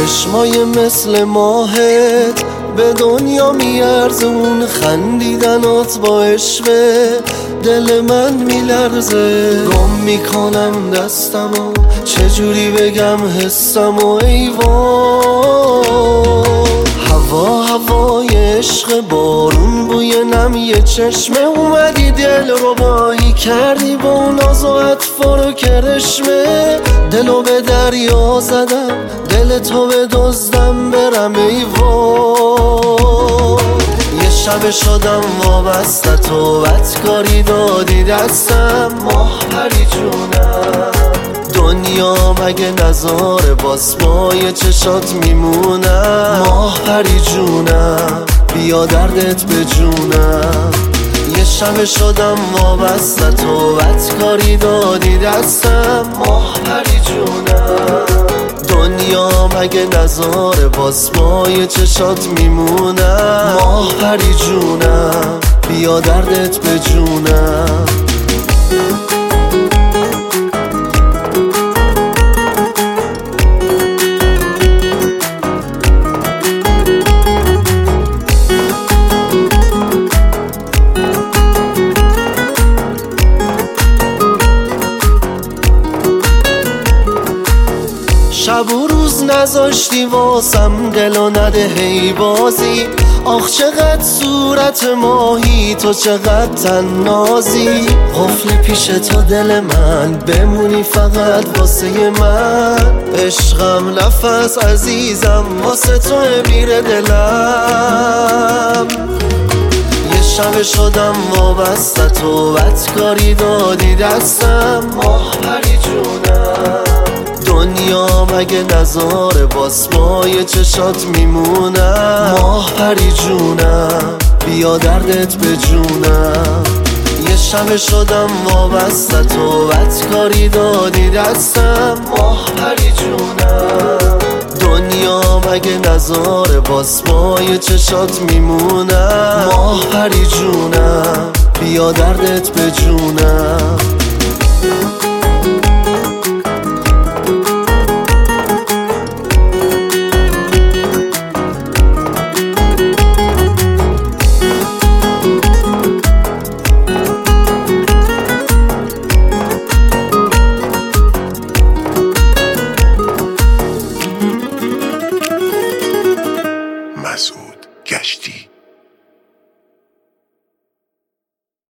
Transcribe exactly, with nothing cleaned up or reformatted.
چشمای مثل ماهت به دنیا میارزون، خندیدنات با عشقه دل من میلرزه. گم میکنم دستمو چجوری بگم حسمو، ای وای. هوا هوای عشق، بارون بوی نم یه چشمه، اومدی دل رو بایی کردی با اون ناز و عطفا و کرشمه. دلو به دریا زدم دل تو بدزدم برم، ای وای. یه شب شدم وابسته تو، بدکاری دادی دستم، ماه پری جونم. دنیا مگه نظاره باز پای چشات میمونم، ماه پری جونم بیا دردت به جونم. یه شب شدم وابسته تو، بدکاری دادی دستم، ماه پری جونم. دنیا مگه نظاره باز پای چشات میمونم، ماه پری جونم بیا دردت به جونم. شب و روز نذاشتی واسم دلو نده هی بازی، آخ چقدر صورت ماهی تو چقدر تنازی. قفل پیش تو دل من بمونی فقط واسه من، عشقم نفس عزیزم واسه تو میره دلم. یه شب شدم وابسته تو، بدکاری دادی دستم، ماه پری جونم. دنیا مگه نظاره باز پای چشات میمونم، ماه پری جونم بیا دردت به جونم. یه شب شدم وابسته تو، بدکاری دادی دستم، ماه پری جونم. دنیا مگه نظاره باز پای چشات میمونم، ماه پری جونم بیا دردت به جونم. مسعود گشتی.